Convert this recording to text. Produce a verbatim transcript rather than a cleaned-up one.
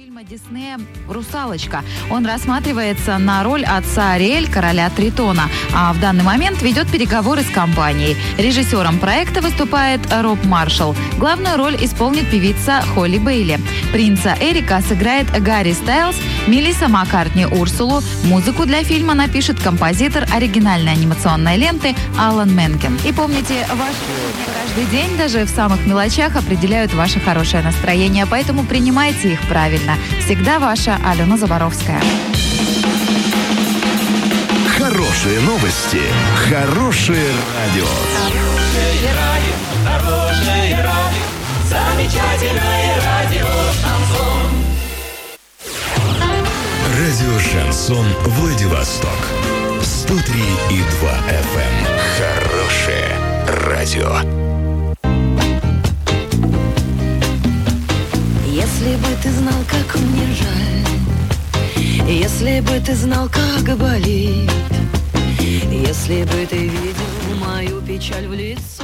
фильма Диснея «Русалочка». Он рассматривается на роль отца Ариэль, короля Тритона, а в данный момент ведет переговоры с компанией. Режиссером проекта выступает Роб Маршалл. Главную роль исполнит певица Холли Бейли. Принца Эрика сыграет Гарри Стайлз, Мелисса Маккартни Урсулу. Музыку для фильма напишет композитор оригинальной анимационной ленты Алан Менкен. И помните, ваши каждый день даже в самых мелочах определяют ваше хорошее настроение, поэтому принимайте их правильно. Всегда ваша Алена Заборовская. Хорошие новости. Хорошее радио. Хорошее радио, хорошее радио, замечательное радио «Шансон». Радио «Шансон» Владивосток. сто три и два эф эм. Хорошее радио. Если бы ты знал, как мне жаль, если бы ты знал, как болит, если бы ты видел мою печаль в лицо.